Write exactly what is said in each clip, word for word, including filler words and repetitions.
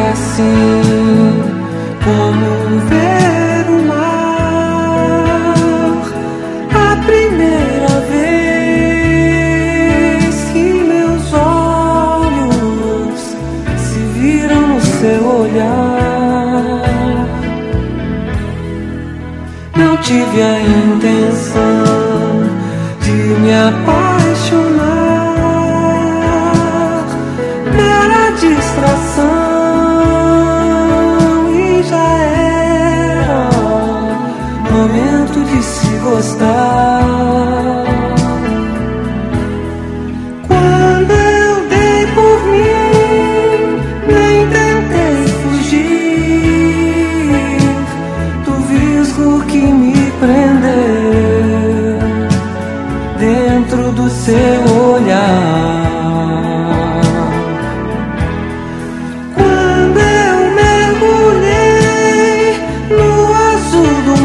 assim como ver o mar a primeira vez que meus olhos se viram no seu olhar. Não tive a intenção de me apaixonar, mera distração, e já era momento de se gostar. Quando eu dei por mim, nem tentei fugir do visgo que me prendeu dentro do seu olhar. Quando eu mergulhei no azul do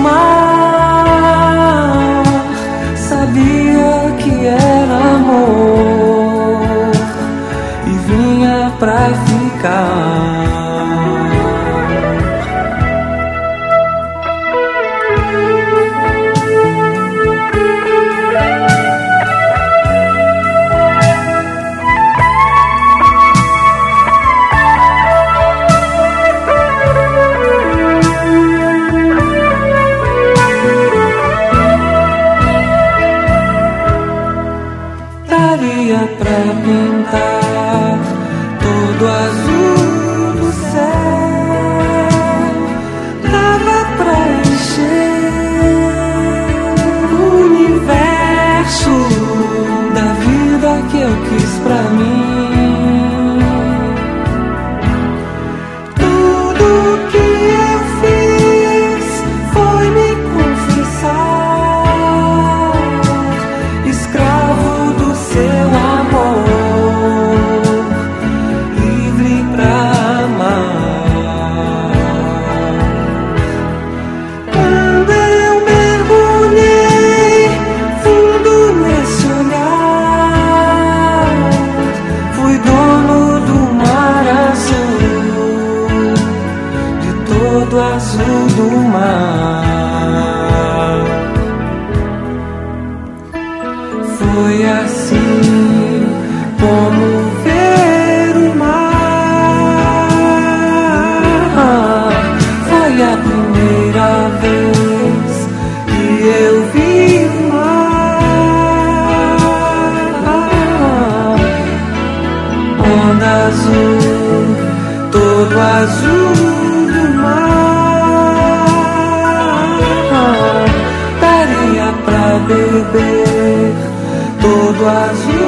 mar, sabia que era amor e vinha pra ficar. Daria pra pintar todo azul do céu, dava pra encher o universo da vida que eu quis pra mim. Tudo que eu fiz foi me confessar, escravo do seu amor, livre pra amar. Quando eu mergulhei fundo nesse olhar, fui dono do mar azul, de todo azul do mar. Foi assim como ver o mar. Foi a primeira vez que eu vi o mar. Onda azul, todo azul do mar. Daria pra beber todo azul